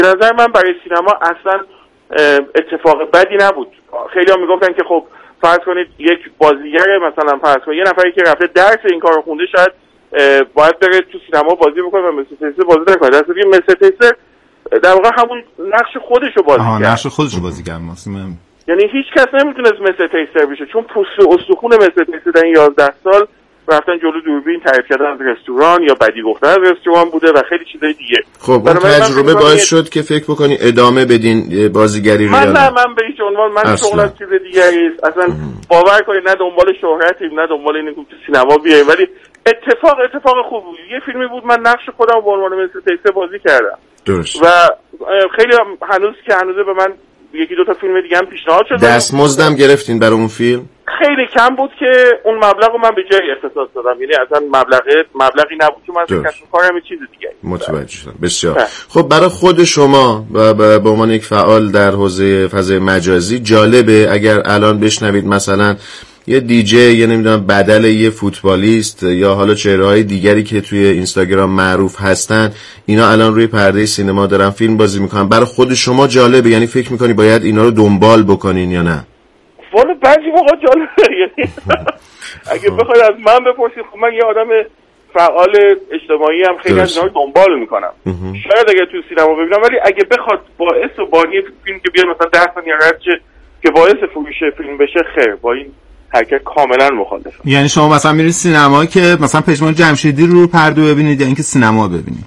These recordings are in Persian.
به نظر من برای سینما اصلا اتفاق بدی نبود. خیلی ها میگفتن که خب فرض کنید یک بازیگر مثلا فرض کنید یه نفری که رفته درس این کار رو خونده شاید باید بره تو سینما بازی بکنه و مثل تیسر بازی نکنه. در صورتی مثل تیسر در واقع همون نقش خودش رو بازی کرد. نقش خودش رو بازی کرد. یعنی هیچ کس نمیتونست مثل تیسر بشه چون پوست استخون مثل تیسر در این 11 سال رفتن جلو دوربین تعریف کردن از رستوران یا بدی گفتن از رستوران بوده و خیلی چیزای دیگه. خب اون تجربه باعث شد که فکر بکنی ادامه بدین بازیگری رو؟ من به هیچ عنوان من شغلم چیز دیگری است. اصلا باور کنید نه دنبال شهرتیم نه دنبال اینکه تو سینما بیایم، ولی اتفاق خوب بود. یه فیلمی بود من نقش خودم رو به عنوان مثل تیسر بازی کردم. درست. و خیلی هنوزه به من یکی دو تا فیلم دیگه هم پیشنهاد شد. دستمزدم گرفتین برای اون فیلم؟ خیلی کم بود که اون مبلغ رو من به جای اختصاص دادم، یعنی اصلا مبلغی نبود که من کسب کارم یه چیز دیگه. متوجه شدم. بسیار خب. برای خود شما و به عنوان یک فعال در حوزه فضای مجازی جالبه اگر الان بشنوید مثلا یه دیجی یا نمیدونم بدل یه فوتبالیست یا حالا چهره‌های دیگری که توی اینستاگرام معروف هستن اینا الان روی پرده سینما دارن فیلم بازی میکنن، برای خود شما جالبه؟ یعنی فکر میکنی باید اینا رو دنبال بکنین یا نه؟ والا بعضی موقع جالبه. یعنی اگه بخواید از من بپرسید خب من یه آدم فعال اجتماعی هم خیلی از اینا رو دنبال میکنم. شاید اگه تو سینما ببینم، ولی اگه بخواد باعث و بانی فیلم که بیاد مثلا 10 ثانیه رد که باعث فروش فیلم بشه، خیر، با این حرکت کاملا مخالفم. یعنی شما مثلا میرید سینما که مثلا پژمان جمشیدی رو پرده ببینید یا اینکه سینما ببینید؟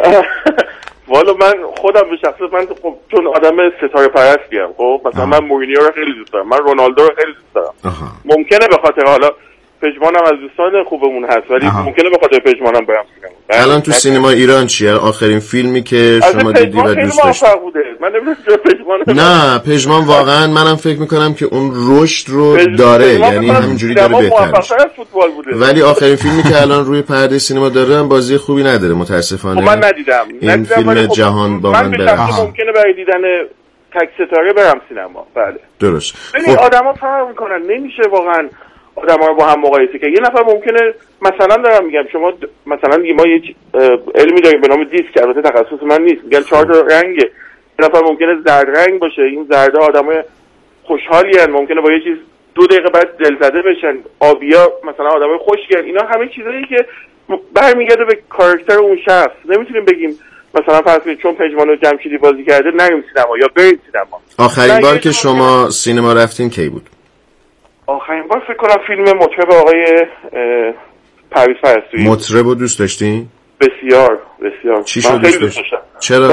والا من خودم به شخصه من خب چون آدم ستاره پرستیم، خب مثلا من مورینیو رو خیلی دوست دارم، من رونالدو رو خیلی دوست دارم. ممکنه به خاطر حالا پژمانم از دوستان خوبمون هست، ولی ممکنه به خاطر پژمانم برم سینما. الان تو سینما ایران چیه آخرین فیلمی که شما دیدی و دوست داشتی؟ من نمیدونم پژمان. نه پژمان واقعا منم فکر میکنم که اون رشد رو داره، یعنی همینجوری داره بهتر میشه. ولی آخرین فیلمی که الان روی پرده سینما داره هم بازی خوبی نداره متاسفانه. من ندیدم. این فیلم جهان با من برم. ممکنه برای دیدن تک ستاره برم سینما. بله. درست. ببین آدما فرق میکنن، نمیشه واقعا آدما رو با هم مقایسه کرد. یه نفر ممکنه مثلا دارم میگم شما مثلا ما یه علمی داریم به نام دیسک، البته تخصص من نیست، میگن 4 تا رنگه. یه نفر ممکنه زرد رنگ باشه، این زردا آدمای خوشحالی ان، ممکنه با یه چیز 2 دقیقه بعد دلزده بشن. آبیا مثلا آدمای خوشگل. اینا همه چیزایی که برمیگرده به کاراکتر اون شخص. نمیتونیم بگیم مثلا فرض کنید چون پژمان جمشیدی بازی کرده نریم سینما یا بریم سینما. آخرین بار که شما سینما رفتین کی بود؟ آخرین بار فکر کنم فیلم مطرب آقای پرویز پرستویی. مطرب رو دوست داشتین؟ بسیار. چی شد دوست داشتین؟ چرا؟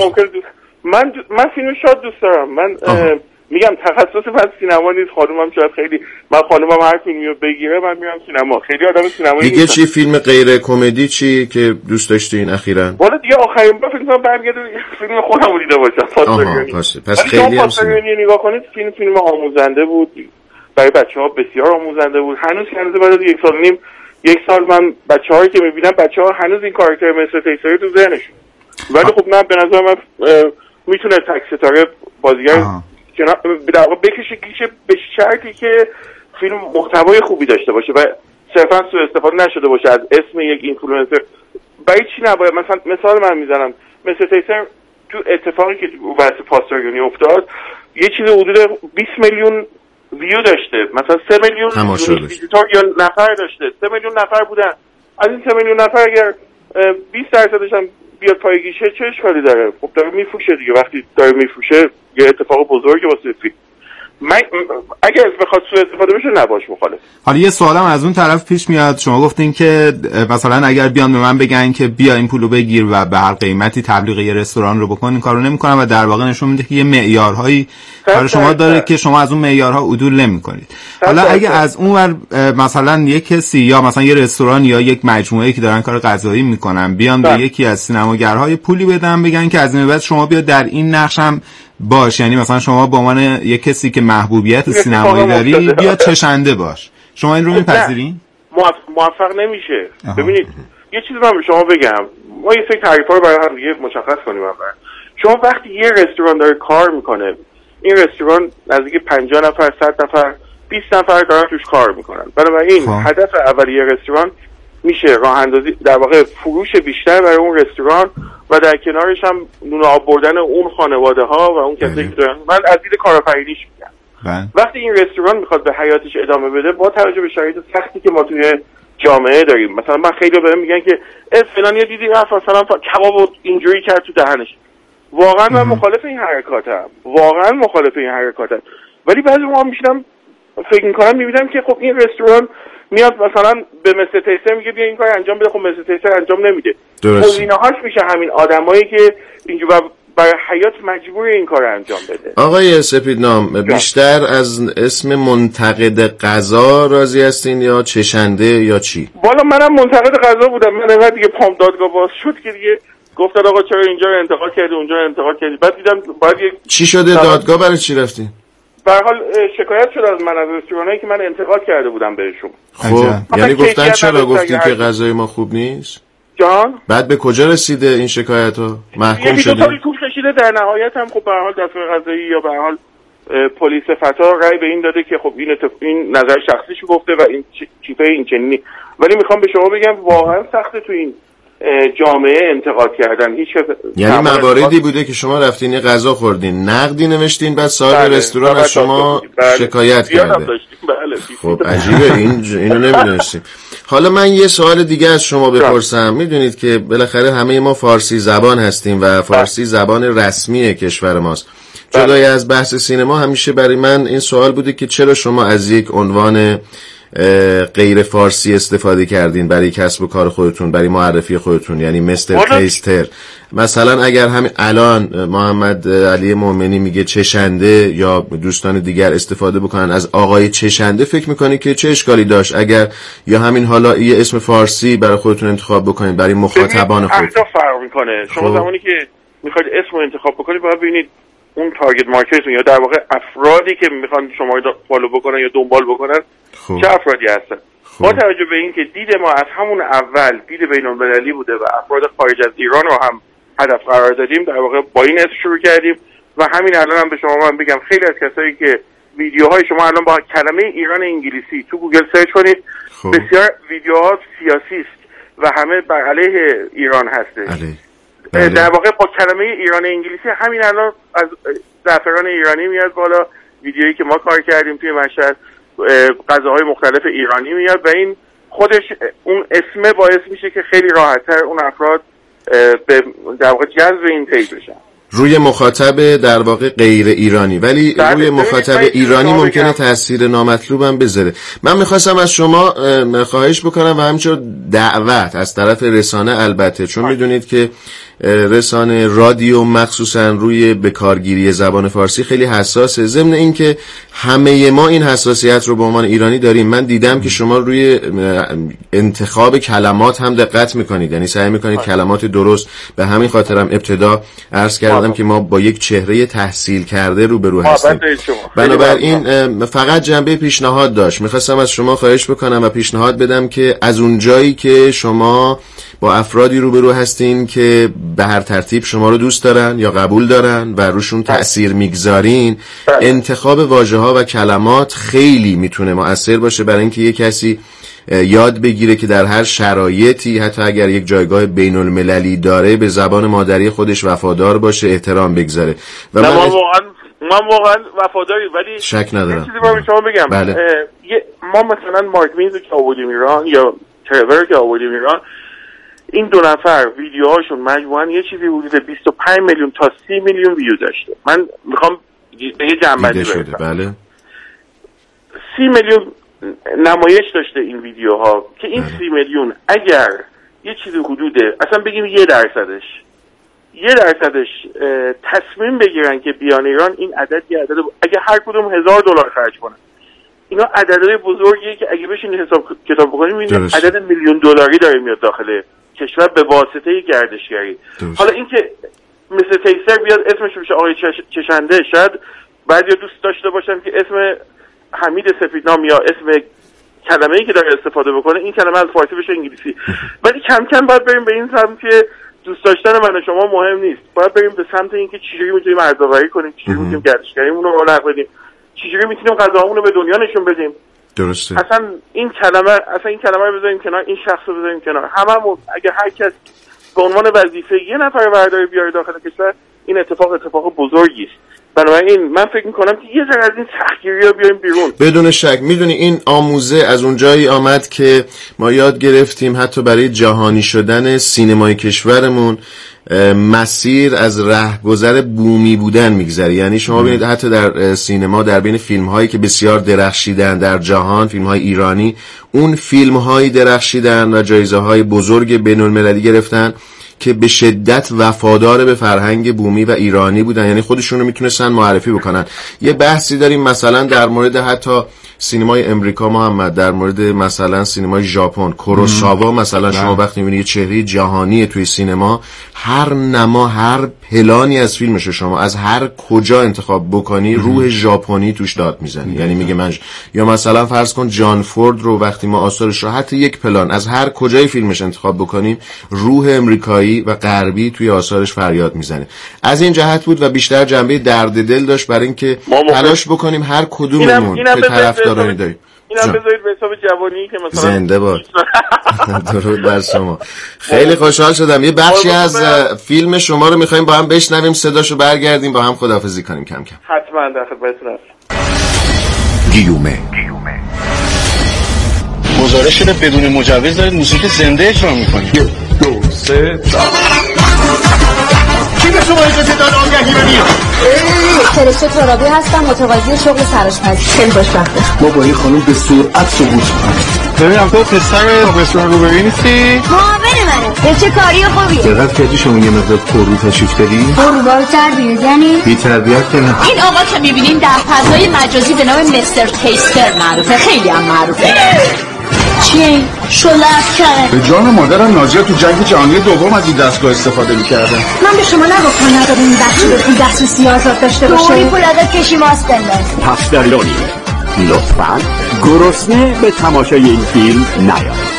من فیلم شاد دوست دارم. من میگم تخصص من سینما نیست. خانومم شاید خیلی خانومم هر فیلمی رو بگیره من میرم سینما. خیلی آدم سینمایی دیگه چی فیلم غیر کمدی چی که دوست داشتین اخیراً؟ والا دیگه آخرین بار فکر کنم برمیگرده فیلم خودم رو دیده باشم. پس خیلی هم نگاه کنید فیلم آموزنده بود. برای بچه‌ها بسیار آموزنده بود. هنوز بعد از 1 سال من بچه‌هایی که می‌بینم بچه‌ها هنوز این کاراکتر مثل تیسر تو ذهنشون. ولی خب من به نظر من میتونه تک ستاره بازیگر در واقع بکشه به شرطی که فیلم محتوای خوبی داشته باشه و صرفا سوء استفاده نشده باشه از اسم یک اینفلوئنسر. برای چی نباید مثلا من میزنم مثل تیسر تو اتفاقی که واسه پاستوریانی افتاد یه چیز حدود 20 میلیون ویو داشته، مثلا 3 میلیون ویزیتور یا نفر داشته. 3 میلیون نفر بودن. از این 3 میلیون نفر اگر 20% هم بیاد پای گیشه چه اشکالی داره؟ خب داره میفروشه دیگه. وقتی داره میفروشه یه اتفاق بزرگی واسه فیلم. اگر بخواد سوء استفاده بشه نباش مخالف. حالا یه سوالم از اون طرف پیش میاد. شما گفتین که مثلا اگر بیان به من بگن که بیا این پولو بگیر و به هر قیمتی تبلیغ یه رستوران رو بکن، این کارو نمیکنم و در واقع نشون میده که یه معیارهایی برای شما داره که شما از اون معیارها عدول نمیکنید. حالا اگه از اون ور مثلا یه کسی یا مثلا یه رستوران یا یک مجموعه‌ای که دارن کار غذایی میکنن بیان به یکی از سینماگرهای پولی بدن بگن که از این بعد شما بیا در این نقشم باش، یعنی مثلا شما به عنوان یک کسی که محبوبیت سینمایی داری بیا چشنده باش، شما این رو میپذیرین؟ موفق نمیشه. ببینید یه چیزی من به شما بگم، ما یه سری تعریف‌ها رو برای هم دیگه مشخص کنیم. شما وقتی یه رستوران داره کار میکنه، این رستوران نزدیک 50 نفر 100 نفر 20 نفر دارن توش کار میکنن. بنابراین هدف اولیه رستوران میشه راه اندازی در واقع فروش بیشتر برای اون رستوران و در کنارش هم نون آب بردن اون خانواده ها و اون کسایی که دارن. من از دید کارآفرینیش میگم وقتی این رستوران میخواد به حیاتش ادامه بده با توجه به شرایط سختی که ما توی جامعه داریم، مثلا من خیلی بهم میگن که فلان یه دیدی رفت مثلا کبابو اینجوری کرد تو دهنش، واقعا من مخالف این حرکاتم، ولی بعضی موقع میشینم فکر میکنم میبینم که خب این رستوران میاد مثلا به مستر تیسر میگه بیا این کار انجام بده، خب مستر تیسر انجام نمیده. گزینه‌هاش میشه همین آدمایی که اینجوری برای حیات مجبور این کار انجام بده. آقای سپیدنام بیشتر از اسم منتقد غذا راضی هستین یا چشنده یا چی؟ والا منم منتقد غذا بودم. من انقدر دیگه پام دادگاه باز شد که دیگه گفتن آقا چرا اینجا رو انتقاد کردی اونجا رو انتقاد کردی. بعد دیدم باید چی شده دادگاه برای چی رفتین؟ به هر حال شکایت شد از من از رستورانایی که من انتقاد کرده بودم بهشون. خب یعنی گفتن چرا گفتی که غذای ما خوب نیست؟ جان بعد به کجا رسیده این شکایت ها؟ محکوم شده؟ یکی دو طول کشیده در نهایت هم خب به هر حال دستگاه قضایی یا به هر حال پلیس فتا رأی به این داده که خب این نظر شخصیشو گفته و این چیزای این چنینی. ولی میخوام به شما بگم واقعا سخته تو این جامعه انتقاد کردن. هیچ یعنی مواردی بوده که شما رفتین غذا خوردین، نقدی نوشتین، بعد صاحب رستوران از شما شکایت کرده. خب عجیبه اینو نمیدونستیم. حالا من یه سوال دیگه از شما بپرسم. میدونید که بالاخره همه ما فارسی زبان هستیم و فارسی زبان رسمی کشور ماست. جدای از بحث سینما همیشه برای من این سوال بوده که چرا شما از یک عنوان غیر فارسی استفاده کردین برای کسب و کار خودتون، برای معرفی خودتون، یعنی مستر تیستر. مثلا اگر همین الان محمد علی مومنی میگه چشنده یا دوستان دیگر استفاده بکنن از آقای چشنده، فکر میکنی که چه اشکالی داشت اگر یا همین حالا یه اسم فارسی برای خودتون انتخاب بکنید برای مخاطبان خودتون؟ فرق میکنه. شما زمانی که میخواید اسم رو انتخاب بکنید باید ببینید اون تارگت مارکتتون یا در واقع افرادی که میخوان شما رو فالو بکنن یا دنبال بکنن چه افرادی هستن. با توجه به این که دید ما از همون اول دید بین‌المللی بوده و افراد خارج از ایران رو هم هدف قرار دادیم، در واقع با این اسم شروع کردیم و همین الان هم به شما من بگم خیلی از کسایی که ویدیوهای شما الان با کلمه ایران انگلیسی تو گوگل سرچ کنید بسیار ویدیوها سیاسی است و همه بر علیه ایران هستش. در واقع با کلمه ایران انگلیسی همین الان از زعفران ایرانی میاد بالا، ویدیویی که ما کار کردیم توی مشهد غذاهای مختلف ایرانی میاد و این خودش اون اسم باعث میشه که خیلی راحت‌تر اون افراد به در واقع جذب این پیج بشن. روی مخاطب در واقع غیر ایرانی، ولی روی مخاطب ایرانی ممکنه تاثیر نامطلوب هم بذاره. من میخواستم از شما خواهش بکنم و همینطور دعوت از طرف رسانه، البته چون میدونید که رسانه رادیو مخصوصا روی بکارگیری زبان فارسی خیلی حساسه، ضمن این که همه ما این حساسیت رو به عنوان ایرانی داریم. من دیدم که شما روی انتخاب کلمات هم دقت میکنید، یعنی سعی میکنید کلمات درست. به همین خاطرم ابتدا عرض کردم که ما با یک چهره تحصیل کرده روبرو هستیم. بنابراین فقط جنبه پیشنهاد داشت. میخواستم از شما خواهش بکنم و پیشنهاد بدم که از اون جایی که شما با افرادی روبرو هستین که به هر ترتیب شما رو دوست دارن یا قبول دارن و روشون تأثیر میگذارین، انتخاب واژه‌ها و کلمات خیلی میتونه مؤثر باشه برای اینکه یک کسی یاد بگیره که در هر شرایطی، حتی اگر یک جایگاه بین‌المللی داره، به زبان مادری خودش وفادار باشه، احترام بگذاره. و من واقعا وفاداری، ولی شک ندارم. چیزی برای شما بگم. بله. ما مثلا مارک مینز که آوردیم ایران یا ترور که آوردیم ایران، این دو نفر ویدیوهاشون مجموعاً یه چیزی حدود 25 میلیون تا 30 میلیون ویو داشته. من میخوام یه جنبندی برسم. بله. 30 میلیون نمایش داشته این ویدیوها که این 30 میلیون اگر یه چیزی حدود اصلا بگیم 1% تصمیم بگیرن که بیان ایران، این عدد یه عدد اگه هر کدوم $1000 خرج کنن، اینا عددهای بزرگیه که اگه بشین حساب کتاب بکنیم این عدد $1,000,000 داره میاد داخل کشور به واسطه گردشگری. حالا اینکه مثل تیسر بیاد اسمش بشه آقای چشنده، شاید بعضیا دوست داشته باشن که اسم حمید سپیدنام یا اسم کلمه‌ای که داره استفاده بکنه این کلمه از فارسی بشه انگلیسی. ولی کم کم باید بریم به این سمت که دوست داشتن من و شما مهم نیست، باید بریم به سمت اینکه چجوری میتونیم ارزآوری کنیم، چجوری میتونیم گردشگریمون رو رونق بدیم، چجوری میتونیم غذاهامون رو به دنیا نشون بدیم. درسته. اصلا این کلمه رو بذاریم کنار، این شخص رو بذاریم کنار. هممون اگه هر کس به عنوان وظیفه یه نفر برداره بیاره داخل کشور، این اتفاق بزرگی است. بنابراین من فکر میکنم که یه ذره از این سختگیری‌ها بیاریم بیرون. بدون شک. میدونی این آموزه از اونجایی آمد که ما یاد گرفتیم حتی برای جهانی شدن سینمای کشورمون مسیر از رهگذر بومی بودن میگذره. یعنی شما ببینید حتی در سینما، در بین فیلم‌هایی که بسیار درخشیدن در جهان، فیلم‌های ایرانی، اون فیلم‌هایی درخشیدن و جایزه‌های بزرگ بین‌المللی گرفتن که به شدت وفادار به فرهنگ بومی و ایرانی بودن. یعنی خودشون رو میتونستن معرفی بکنن. یه بحثی داریم مثلا در مورد حتی سینمای امریکا محمد، در مورد مثلا سینمای ژاپن، کوروساوا مثلا شما وقتی میبینید یه چهره جهانی توی سینما، هر نما، هر پلانی از فیلمش شما از هر کجا انتخاب بکنی روح ژاپنی توش داد میزنی. یعنی میگه من یا مثلا فرض کن جان فورد رو وقتی ما آثارش رو حتی یک پلان از هر کجای فیلمش انتخاب بکنیم، روح امریکایی و غربی توی آثارش فریاد میزنه. از این جهت بود و بیشتر جنبه درد دل داشت برای اینکه تلاش بکنیم هر کدوممون که طرفدارانی داریم. اینم بذارید به حساب جوانی که مثلا زنده باد. درود بر شما. خیلی خوشحال شدم. یه بخشی از فیلم شما رو می‌خوایم با هم بشنویم، صداشو برگردیم با هم خداحافظی کنیم کم کم. حتما در خدمتتون هستم. گیومه گزارش شده بدون مجوز دارید موسیقی زنده اجرا می‌کنید. 1 2 3 کی به شما اجازه داد آگهی رو بیاد؟ فرشته ترابی هستم، متقاضی شغل سرآشپزی. خیلی خوشبخته. ما با این خانم به سرعت ثبوت می‌کنیم. ببینم تو پسر رستوران روبری نیستی؟ معاون منه. چه کاری خوبیه. دقت کردی شما یه مقدار پررو تشریف داری؟ پررو تربیت یعنی؟ بی تربیت که نه. این آقا که می‌بینین در فضای مجازی به نام مستر تیستر معروفه، خیلی هم معروفه. چیه؟ شلف کرد. به جان مادرم ناجیه تو جنگ جهانی دوم از این دستگاه استفاده می‌کردن. من به شما نگفتم نداره این بخشی به پول دسترسی آزاد داشته باشه. دوری پول ازت کشیم آستندن. پس در لونی لطفاً گرسنه به تماشای این فیلم نیایید.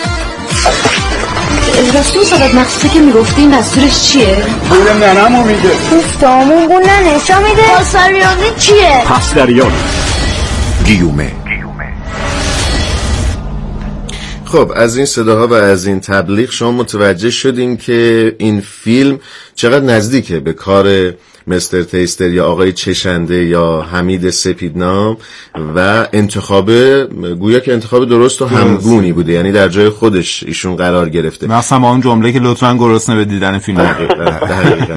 رسول صدق مقصودی که میگفتین دستورش چیه؟ بول ننمو میده. گفتامون بول ننشا میده. پاساریانه چیه؟ پس در لونی گیومه. خب از این صداها و از این تبلیغ شما متوجه شدین که این فیلم چقدر نزدیکه به کار مستر تیستر یا آقای چشنده یا حمید سپیدنام و گویا که انتخاب درست و همگونی بوده. یعنی در جای خودش ایشون قرار گرفته. مثلا اون جمله که لطفاً گرسنه به دیدن فیلم. دقیقاً.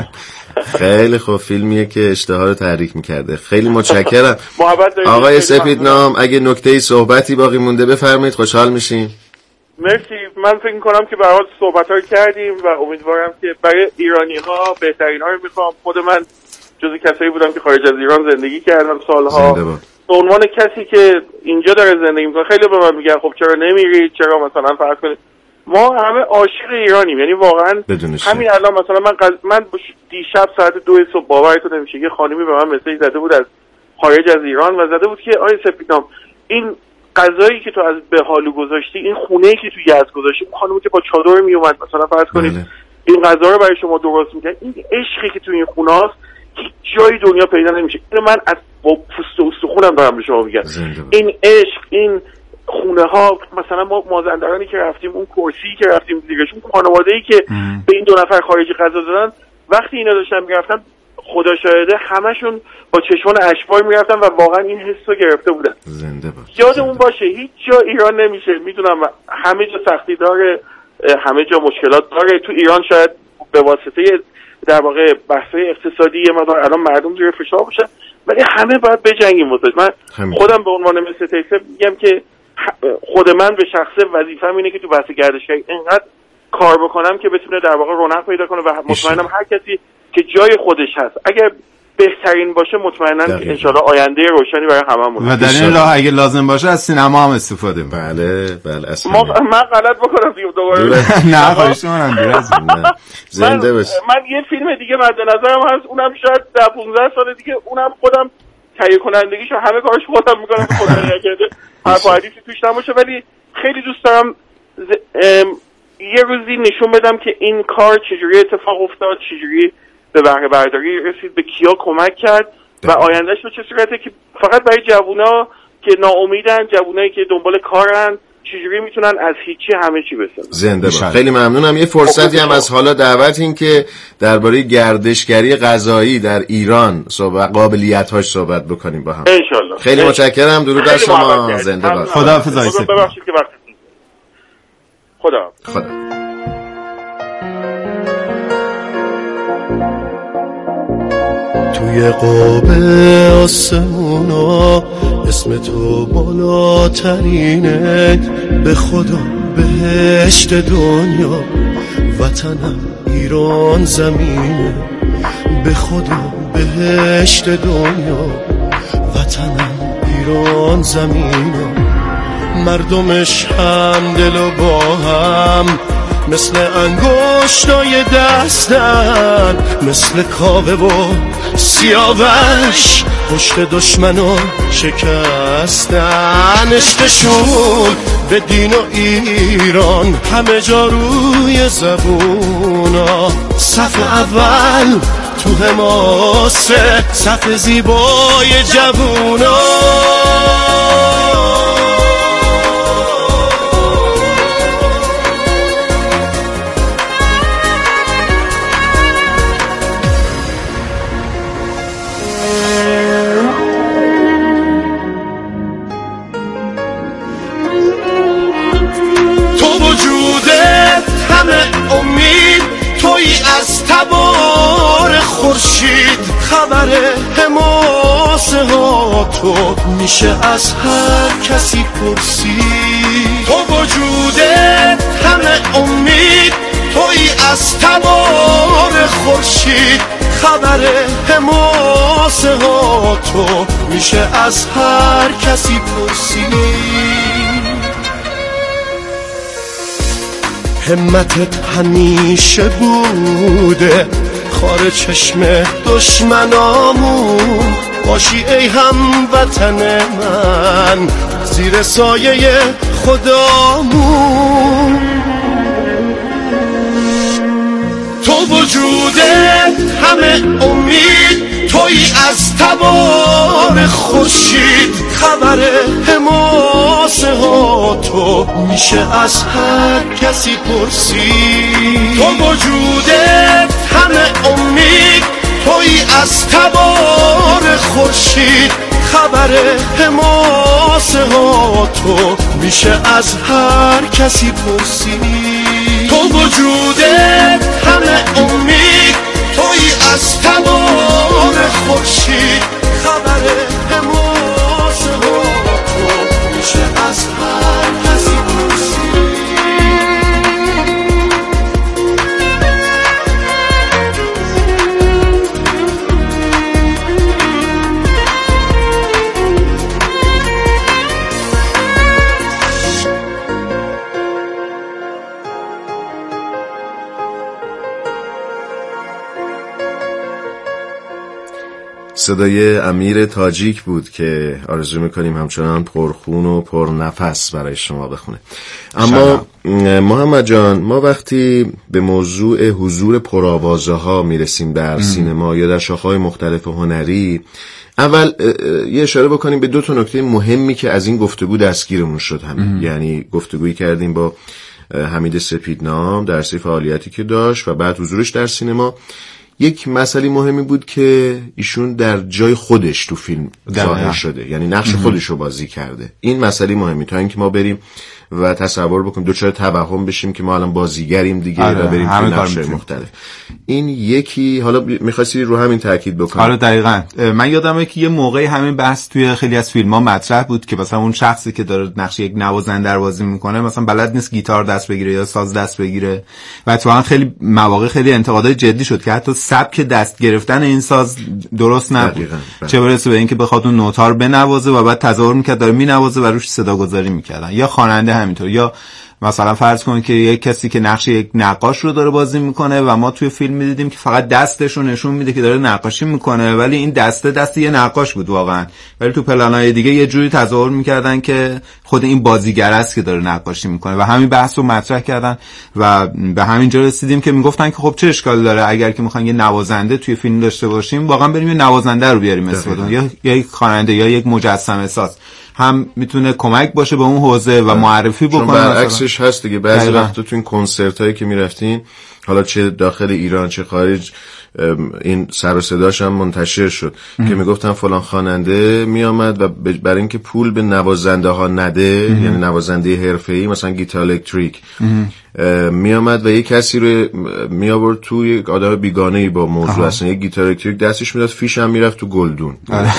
خیلی خوب، فیلمیه که اشتها رو تحریک میکرده. خیلی متشکرم آقای سپیدنام. اگه نکته‌ای صحبتی باقی مونده بفرمایید، خوشحال میشیم. مرسی. من فکر می‌کنم که به هر حال صحبت‌ها کردیم و امیدوارم که برای ایرانی‌ها بهترین‌ها رو می‌خوام. خود من جزو کسایی بودم که خارج از ایران زندگی کردم سالها. به عنوان کسی که اینجا داره زندگی می‌کنه خیلی به من میگن خب چرا نمیری، چرا مثلا فرض کنید ما همه عاشق ایرانیم. یعنی واقعا همین الان مثلا من دیشب ساعت 2 صبح باورتون نمیشه یه خانمی به من مسیج زده بود از خارج از ایران و زده بود که آقای سپیدنام این غذایی که تو از بهالو گذاشتی، این خونه‌ای که تو یزد گذاشتی، اون خانمی که با چادر میومد مثلا فرض کنید این غذا رو برای شما درست می‌کرد، این عشقی که تو این خونه‌است هیچ جای دنیا پیدا نمیشه. اینو من از با پوست و استخونم دارم به شما میگم. این عشق، این خونه‌ها، مثلا ما مازندرانی که رفتیم، اون کرسی که رفتیم دیگهشون، خانواده‌ای که به این 2 نفر خارجی غذا دادن، وقتی اینا داشتن میرفتن خدا شاهده همشون با چشمان اشکبار میرفتن و واقعا این حس رو گرفته بودن. زنده باش. یادمون باشه هیچ جا ایران نمیشه. میدونم همه جا سختی داره، همه جا مشکلات داره. تو ایران شاید به واسطه در واقع بحث‌های اقتصادی یه مقدار الان مردم زیر فشار باشن، ولی همه باید بجنگیم واسه. من خودم به عنوان مثل تیسر میگم که خود من به شخصه وظیفه‌م اینه که تو بحث گردشگری اینقدر کار بکنم که بتونه در واقع رونق پیدا کنه و مطمئنم هر کسی که جای خودش هست اگر بهترین باشه مطمئناً انشالله آینده روشنی برای هممون. و در این راه اگه لازم باشه از سینما هم استفاده کنیم. بله اصلا من غلط بکنم دیگه دوباره نه خواهش می‌کنم زنده باش. من یه فیلم دیگه مد نظرم هست، اونم شاید 10-15 سال دیگه اونم خودم تهیه کنندگیشو همه کارش خودم میکنم، خودم نکرده حرف و حدیثی توش نباشه، ولی خیلی دوست دارم یه روزی نشون بدم که این کار چجوری اتفاق افتاد، چجوری به بهره برداری رسید، به کیا کمک کرد و آیندهش به چه صورته، که فقط برای جوونا که ناامیدن، جوونایی که دنبال کارن، چجوری میتونن از هیچی همه چی بسازن. زنده باد. خیلی ممنونم. یه فرصتی هم از حالا دعوت این که درباره گردشگری غذایی در ایران قابلیت‌هاش صحبت بکنیم با هم. انشالله. خیلی متشکرم. درود بر شما. زنده باد. خداحافظ آقای سپید. ببخشید که وقتتون. خدا. توی قاب آسمونا اسم تو بالاترینه، به خدا بهشت دنیا وطنم ایران زمینه، به خدا بهشت دنیا وطنم ایران زمینه، مردمش هم دل و با هم مثل انگشتای دستن، مثل کاوه و سیاوش پشت دشمنو شکستن، عشقشون به دین و ایران همه جا روی زبونا، صف اول تو حماسه، صف زیبای جوونا. تبار خورشید خبر حماسه ها تو میشه از هر کسی پرسید، تو وجودت همه امید، توی از تبار خورشید خبر حماسه ها تو میشه از هر کسی پرسید، همتت همیشه بوده خار چشم دشمنامون، باشی ای هموطن من زیر سایه خدامون، تو وجودت همه امید، توی از تبار خورشید خبر حماسه ها تو میشه از هر کسی پرسید، تو وجودت همه امید، توی از تبار خورشید خبر حماسه ها تو میشه از هر کسی پرسید، تو وجودت همه امید، توی از تبار خورشید خبر حماسه ها تو میشه از هر کسی پرسید. صدای امیر تاجیک بود که آرزو میکنیم همچنان پرخون و پرنفس برای شما بخونه. اما محمد جان، ما وقتی به موضوع حضور پرآوازه ها میرسیم در سینما یا در شاخه‌های مختلف هنری، اول یه اشاره بکنیم به دو تا نکته مهمی که از این گفتگو دستگیرمون شد همین. یعنی گفتگویی کردیم با حمید سپیدنام در سری فعالیتی که داشت و بعد حضورش در سینما. یک مسئله مهمی بود که ایشون در جای خودش تو فیلم ظاهر شده، یعنی نقش خودش رو بازی کرده. این مسئله مهمی تا اینکه ما بریم و تصور بکنیم دوچار توهم بشیم که ما الان بازیگریم دیگه و بریم تو نقش‌های مختلف. این یکی، حالا می‌خواستی رو همین تاکید بکنم. آره دقیقاً. من یادمه که یه موقعی همین بحث توی خیلی از فیلم‌ها مطرح بود که مثلا اون شخصی که داره نقش یک نوازنده رو بازی می‌کنه مثلا بلد نیست گیتار دست بگیره یا ساز دست بگیره و اتفاقاً خیلی مواقع خیلی انتقادای جدی شد که حتی سبک دست گرفتن این ساز درست نبود. چه برسه به اینکه بخواد اون نوت‌ها رو بنوازه و بعد تصور می‌کرد داره می‌نوازه و روش صداگذاری می‌کردن. یا خواننده همینطور. یا مثلا فرض کن که یک کسی که نقش یک نقاش رو داره بازی میکنه و ما توی فیلم میدیدیم که فقط دستش رو نشون میده که داره نقاشی میکنه، ولی این دست یه نقاش بود واقعا، ولی تو پلانای دیگه یه جوری تصور میکردن که خود این بازیگر است که داره نقاشی میکنه و همین بحث رو مطرح کردن و به همین جا رسیدیم که میگفتن که خب چه اشکالی داره اگر که میخواین یه نوازنده توی فیلم داشته باشیم واقعا بریم یه نوازنده رو بیاریم استفاده یا یک خواننده یا یک مجسمه ساز. هم میتونه کمک باشه به اون حوزه و معرفی بکنه. برعکسش هست دیگه، بعضی وقتا تو این کنسرت هایی که میرفتین، حالا چه داخل ایران چه خارج، این سر و صداش هم منتشر شد که میگفتن فلان خواننده میامد و برای اینکه پول به نوازنده ها نده، یعنی نوازنده حرفه‌ای مثلا گیتار الکتریک میامد و یک کسی رو میآورد تو، یک آدم بیگانه‌ای با موضوع، اصلا یک گیتار الکتریک دستش میداد، فیش هم میرفت تو گلدون،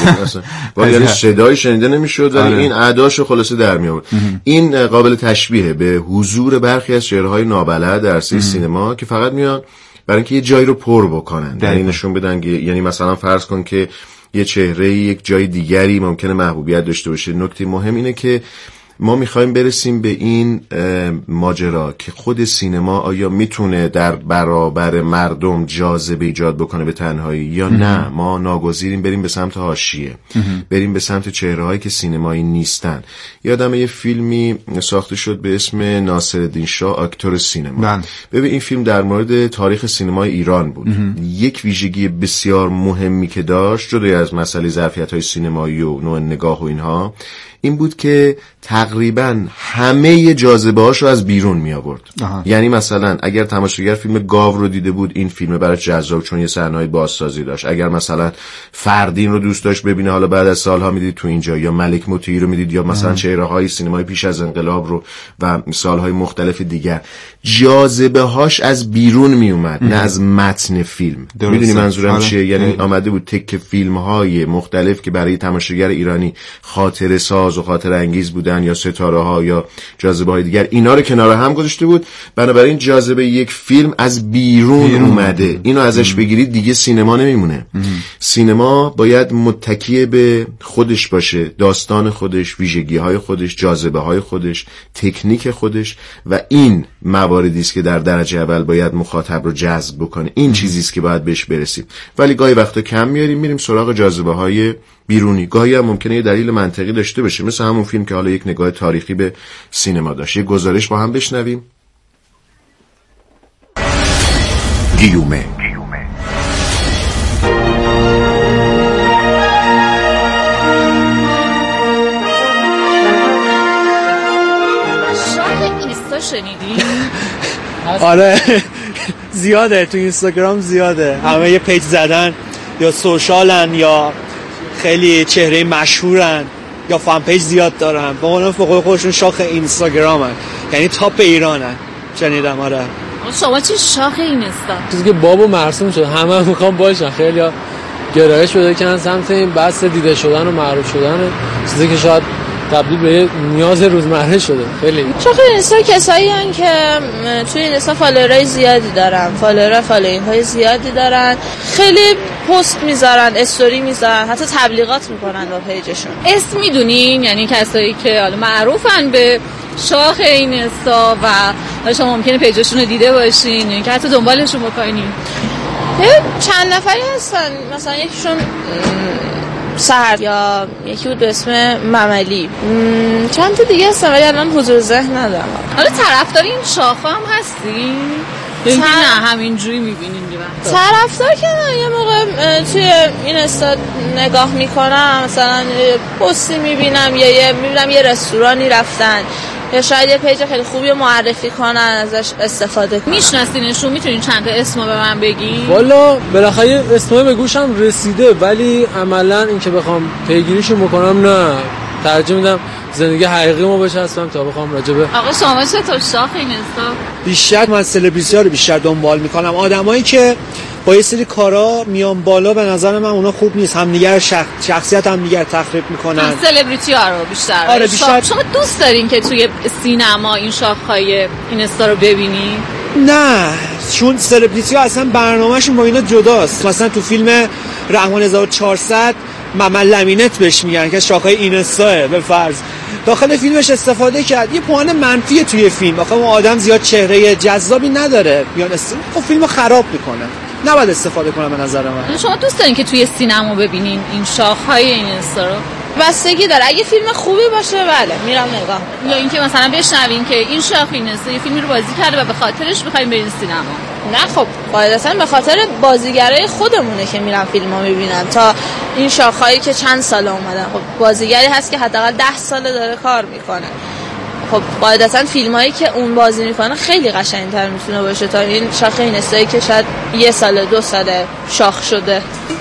یعنی صدای شنیده نمیشد ولی این اعداشو خلاصه در میآورد. این قابل تشبیه به حضور برخی از شعرهای نابلد در عرصه سینما که فقط میان برای اینکه یه جایی رو پر بکنن، یعنی نشون بدن که، یعنی مثلا فرض کن که یه چهره یک جای دیگری ممکنه محبوبیت داشته باشه. نکته مهم اینه که ما میخوایم برسیم به این ماجرا که خود سینما آیا میتونه در برابر مردم جاذبه ایجاد بکنه به تنهایی یا نه، ما ناگزیریم بریم به سمت حاشیه، بریم به سمت چهره‌هایی که سینمایی نیستن. یادم یه فیلمی ساخته شد به اسم ناصرالدین شاه، آکتور سینما. ببین این فیلم در مورد تاریخ سینمای ایران بود. یک ویژگی بسیار مهمی که داشت، جدای از مسئله ظرفیت‌های سینمایی و نوع نگاه و اینها، این بود که تقریبا همه جاذبه‌هاش رو از بیرون می آورد. یعنی مثلا اگر تماشاگر فیلم گاو رو دیده بود، این فیلم برای جذاب چون یه صحنه‌های بازسازی داشت. اگر مثلا فردین رو دوست داشت ببینه، حالا بعد از سالها میدید تو اینجا، یا ملک مطیعی رو میدید، یا مثلا چهره‌های سینمای پیش از انقلاب رو و سالهای مختلف دیگر، جاذبه‌هاش از بیرون می اومد، نه از متن فیلم. میدونی منظورم چیه؟ یعنی آمده بود تک فیلم‌های مختلف که برای تماشاگر ایرانی خاطره ساز و خاطره انگیز بودن، یا ستاره ها یا جاذبه های دیگر، اینا رو کنار هم گذاشته بود. بنابراین جاذبه یک فیلم از بیرون اومده، اینو ازش بگیرید دیگه سینما نمیمونه. سینما باید متکی به خودش باشه، داستان خودش، ویژگی های خودش، جاذبه های خودش، تکنیک خودش، و این مواردی است که در درجه اول باید مخاطب رو جذب بکنه. این چیزی است که باید بهش برسیم. ولی گاهی وقتا کم میاریم، میریم سراغ جاذبه های بیرونی. گاهی هم ممکنه یه دلیل منطقی داشته باشه، مثل همون فیلم که حالا یک نگاه تاریخی به سینما داشت. یه گزارش با هم بشنویم. گیومه شاید اینستا شنیدی؟ آره زیاده، تو اینستاگرام زیاده، همه یه پیج زدن، یا سوشالن یا خیلی چهره مشهورن یا فن پیج زیاد دارن، با اونم فوق خودشون شاخ اینستاگرامن، یعنی تاپ ایرانن. شنیدم. آره. شما چی شاخ اینستا؟ چیزی که بابو مرسوم شد، همه میخوام باشن، خیلی گرایش شده که سمت این بحث دیده شدن و معروف شدن، چیزی که شاید تبدیل به نیاز روزمره شده. خیلی شاخ اینستا کسایی هستن که توی اینستا فالوورای زیادی دارن، فالوینگ های زیادی دارن، خیلی پست میذارن، استوری میذارن، حتی تبلیغات میکنن با پیجشون. اسم میدونین؟ یعنی کسایی که حالا معروفن به شاخ اینستا و شما ممکنه پیجشون رو دیده باشین، یعنی که حتی دنبالشون بکنین. چند نفری هستن، مثلا یکیشون سهر، یا یکی بود به اسم مملی، چند تا دیگه هستن ولی الان حضور ذهن ندارم. حالا طرفدار این شاخه هم هستی؟ نه همینجوری میبینین دیگه؟ طرفدار که نه، یه موقع توی این استاد نگاه میکنم، مثلا پستی میبینم یا میبینم یه رستورانی رفتن، یا شاید یه پیج خیلی خوبی رو معرفی کنن، ازش استفاده کنن. میشناسینشون؟ میتونین چند تا اسمو به من بگین؟ والا بالاخره اسمای به گوشم رسیده، ولی عملا این که بخوام پیگیریشو بکنم نه، ترجیح میدم زندگی حقیقی ما بشه اصلا تا بخوام راجبه. آقا شما چطور شاخ اینستا؟ بیشتر من سلبریتی‌ها رو بیشتر دنبال میکنم، آدمایی که با یه سری کارا میان بالا، به نظر من اونا خوب نیست، همدیگر شخصیت همدیگر تخریب میکنن. سلبریتی‌ها رو بیشتر. آره بیشتر. شما دوست دارین که توی سینما این شاخهای اینستا رو ببینی؟ نه، چون سلبریتی‌ها اصلا برنامه‌شون با اینا جداست. مثلا تو فیلم رحمان 1400 ممل لمینت بهش میگن که شاخهای اینستاه، به فرض داخل فیلمش استفاده کرد، یه پوان منفی توی فیلم. آخه اون آدم زیاد چهره جذابی نداره، میان خب فیلمو خراب میکنه. نباید استفاده کنم به نظر من. شما دوست دارین که توی سینما ببینین این شاخهای اینستا رو؟ بستگی داره، اگه فیلم خوبی باشه بله میرم نگاه میکنم، یا اینکه مثلا بشنوین که این شاخ اینستا یه فیلمی رو بازی کرده و به خاطرش بخوایم برین سینما. نه خب قاعدتاً به خاطر بازیگرای خودمونه که میرم فیلمو میبینم، تا این شاخه‌ای که چند سال اومدن، خب بازیگری هست که حداقل 10 سال داره کار میکنه، خب قاعدتا فیلمایی که اون بازی میکنه خیلی قشنگتر میتونه باشه تا این شاخه اینستایی که شاید 1 سال 2 سال شاخ شده.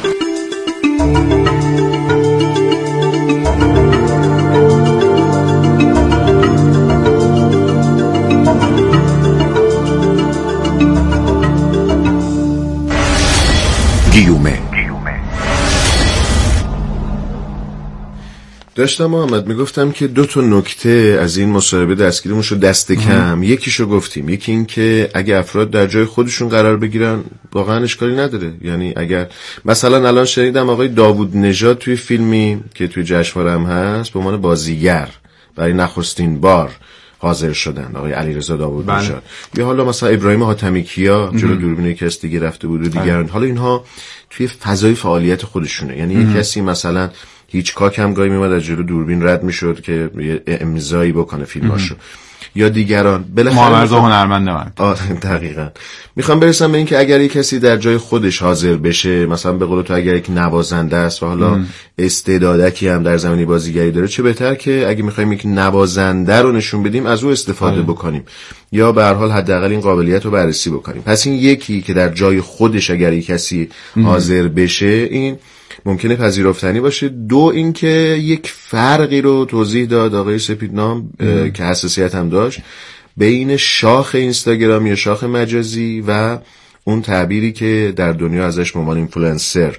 داشتم محمد میگفتم که 2 نکته از این مصاحبه دستگیریمون شد دست کم. یکیشو گفتیم، یکی این که اگه افراد در جای خودشون قرار بگیرن واقعا اشکالی نداره. یعنی اگر مثلا الان شنیدم آقای داوود نژاد توی فیلمی که توی جشنواره هم هست به عنوان بازیگر برای نخستین بار حاضر شدن، آقای علیرضا داوود نژاد، یا حالا مثلا ابراهیم حاتمی کیا جلو دوربین کس دیگه رفته بود و دیگران. حالا اینها توی فضای فعالیت خودشونه، یعنی یک کسی مثلا هیچکاک هم گاهی میومد از جلو دوربین رد میشد که یه امضایی بکنه فیلماشو، یا دیگران. محمد هنرمند من دقیقاً میخوام برسم به این که اگر یک کسی در جای خودش حاضر بشه، مثلا به قول تو اگر یک نوازنده است و حالا استعدادکی هم در زمینه بازیگری داره، چه بهتر که اگه میخوایم یک نوازنده رو نشون بدیم از او استفاده بکنیم، یا به هر حال حداقل این قابلیت رو بررسی بکنیم. پس این یکی که در جای خودش اگر یک کسی حاضر بشه این ممکنه پذیرفتنی باشه. 2 اینکه یک فرقی رو توضیح داد آقای سپیدنام که حساسیت هم داشت بین شاخ اینستاگرام یا شاخ مجازی و اون تعبیری که در دنیا ازش به عنوان اینفلوئنسر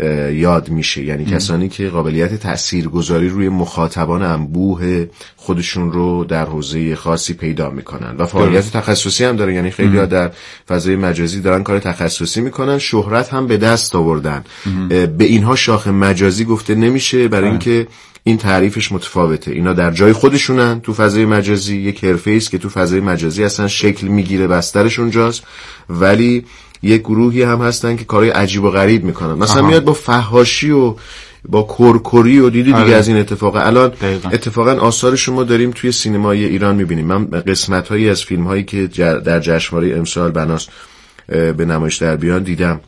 یاد میشه، یعنی کسانی که قابلیت تاثیرگذاری روی مخاطبان انبوه خودشون رو در حوزه خاصی پیدا میکنن و فعالیت تخصصی هم دارن. یعنی خیلی‌ها در فضای مجازی دارن کار تخصصی میکنن، شهرت هم به دست آوردن. به اینها شاخ مجازی گفته نمیشه برای اینکه این تعریفش متفاوته. اینا در جای خودشونن تو فضای مجازی، یک حرفه‌ای است که تو فضای مجازی اصلا شکل میگیره، بسترش اونجاست، ولی یک گروهی هم هستن که کارهای عجیب و غریب میکنن. مثلا میاد با فحاشی و با کرکری و دیگه از این اتفاقا. الان اتفاقا آثارش ما داریم توی سینمای ایران میبینیم. من قسمت‌هایی از فیلم‌هایی که در جشنواره امسال بناس به نمایش در بیان دیدم.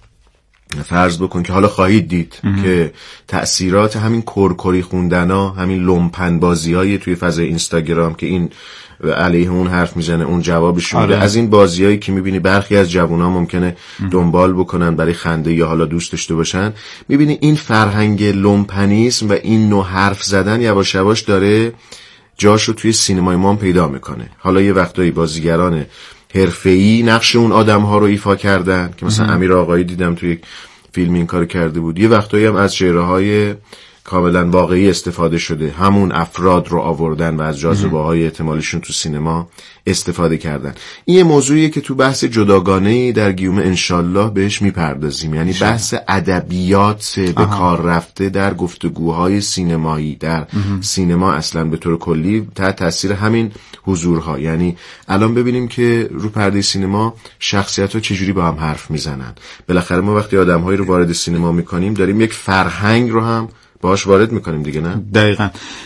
فرض بکن که حالا خواهید دید که تأثیرات همین کرکری خوندنا، همین لومپن بازی‌های توی فضای اینستاگرام که این علیه اون حرف میزنه اون جوابش میده، از این بازیایی که میبینی برخی از جوونا ممکنه دنبال بکنن برای خنده یا حالا دوست داشته باشن، میبینی این فرهنگ لومپنیسم و این نوع حرف زدن یواش یواش داره جاشو توی سینمای ما پیدا میکنه. حالا یه وقتایی بازیگران حرفه‌ای نقش اون آدم‌ها رو ایفا کردن که مثلا امیر آقایی دیدم توی یک فیلم این کارو کرده بود. یه وقتایی هم از چهره‌های کاملا واقعی استفاده شده، همون افراد رو آوردن و از جاذبه‌های احتمالیشون تو سینما استفاده کردن. این یه موضوعیه که تو بحث جداگانه‌ای در گیومه انشالله بهش میپردازیم، یعنی بحث ادبیات به کار رفته در گفتگوهای سینمایی، در سینما اصلا به طور کلی تحت تاثیر همین حضورها. یعنی الان ببینیم که رو پرده سینما شخصیت‌ها چجوری با هم حرف میزنن. بالاخره ما وقتی آدم‌هایی رو وارد سینما می‌کنیم داریم یک فرهنگ رو هم باهاش وارد میکنیم دیگه، نه؟ دقیقاً.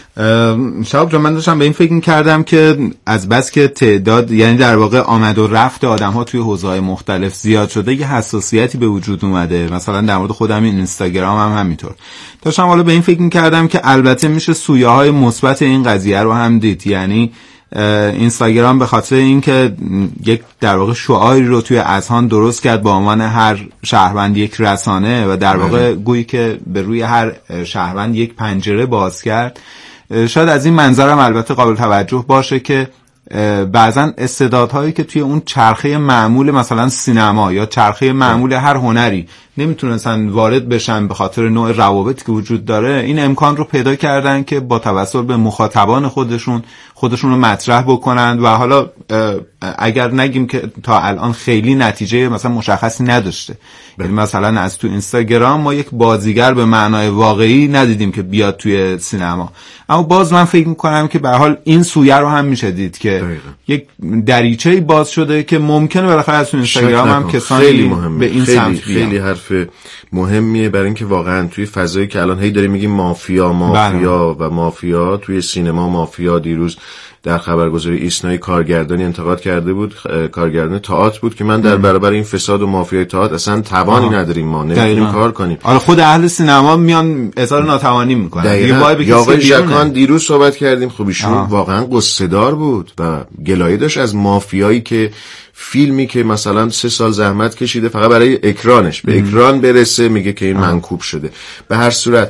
شهاب جان، من داشتم به این فکر کردم که از بس که تعداد، یعنی در واقع آمد و رفت آدم‌ها توی حوزه‌های مختلف زیاد شده، یه حساسیتی به وجود اومده. مثلا در مورد خودم این اینستاگرام هم همینطور. داشتم حالا به این فکر کردم که البته میشه سویه‌های مثبت این قضیه رو هم دید. یعنی اینستاگرام به خاطر اینکه یک در واقع شعاری رو توی اذهان درست کرد با عنوان هر شهروند یک رسانه و در واقع گویی که به روی هر شهروند یک پنجره باز کرد. شاید از این منظرم البته قابل توجه باشه که بعضن استعدادهایی که توی اون چرخه معمول مثلا سینما یا چرخه معمول هر هنری نمیتونستن وارد بشن به خاطر نوع روابطی که وجود داره، این امکان رو پیدا کردن که با توسل به مخاطبان خودشون رو مطرح بکنن و حالا اگر نگیم که تا الان خیلی نتیجه مثلا مشخصی نداشته. یعنی مثلا از تو اینستاگرام ما یک بازیگر به معنای واقعی ندیدیم که بیاد توی سینما، اما باز من فکر میکنم که به هر حال این سویه رو هم میشه دید که یک دریچه‌ای باز شده که ممکنه بالاخره از تو اینستاگرام هم کسانی به این سمت بیان. خیلی حرف مهمیه برای اینکه واقعا توی فضایی که الان هی داریم میگیم مافیا و مافیا توی سینما، مافیا دیروز در خبرگزاری ایسنای کارگردانی انتقاد کرده بود، کارگردان تئاتر بود که من در برابر این فساد و مافیای تئاتر اصلا توانی نداریم، ما نمیتونیم کار کنیم. آره خود اهل سینما میان اظهار ناتوانی میکنن. یا آقای ژاکان دیروز صحبت کردیم، خب ایشون واقعا قصه‌دار بود و گلایه داشت از مافیایی که فیلمی که مثلا 3 سال زحمت کشیده فقط برای اکرانش به اکران برسه میگه که این منکوب شده. به هر صورت